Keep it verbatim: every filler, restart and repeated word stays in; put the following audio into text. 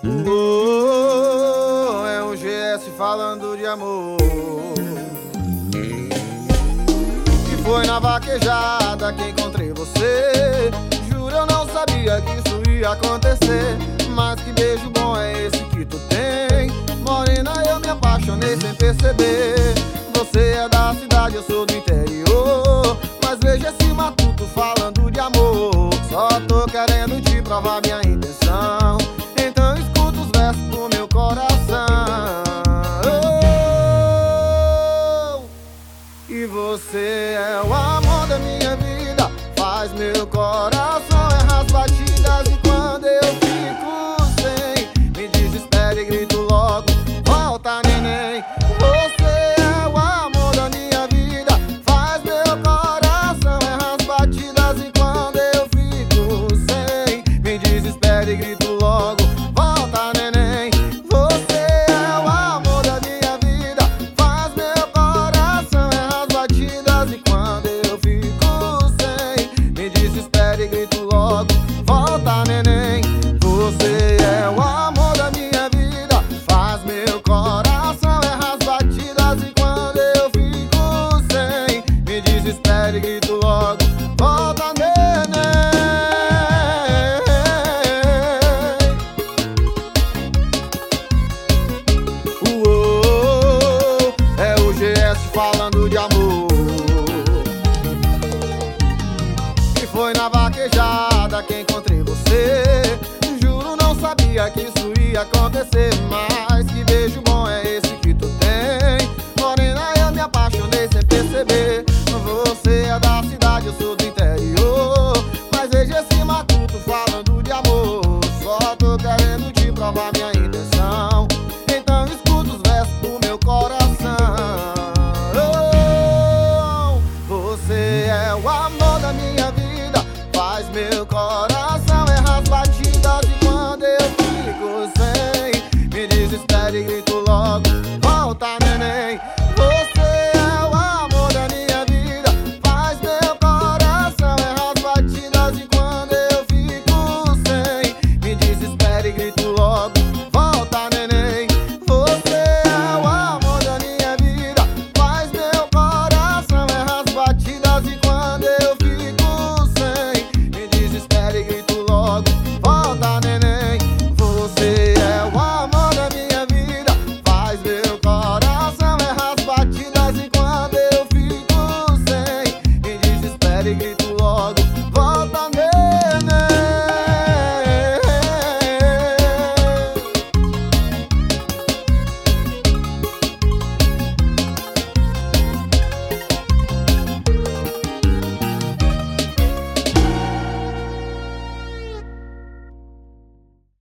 Oh, é o G S falando de amor. E foi na vaquejada que encontrei você. Juro, eu não sabia que isso ia acontecer. Mas que beijo bom é esse que tu tem? Morena, eu me apaixonei sem perceber. Você é da cidade, eu sou do interior. Mas veja esse matuto falando de amor. Só tô querendo te provar minha intenção. Então escuta os versos do meu coração. Oh, e você é o amor da minha vida. Faz meu coração errar as batidas. E quando eu fico sem, me desespero e grito logo: volta, neném. Você é o amor da minha vida. Faz meu coração errar as batidas. E quando eu fico sem, me desespero e grito logo: volta, neném. Você é o amor da minha vida. Faz meu coração errar as batidas. E quando eu fico sem, me desespero e grito logo: volta, neném. Você é o amor da minha vida. Faz meu coração errar as batidas. E quando eu fico sem, me desespero e grito logo: volta, neném. Uou, é o G S falando de amor. E foi na vaquejada que encontrei você. Juro, não sabia que isso ia acontecer. Mas que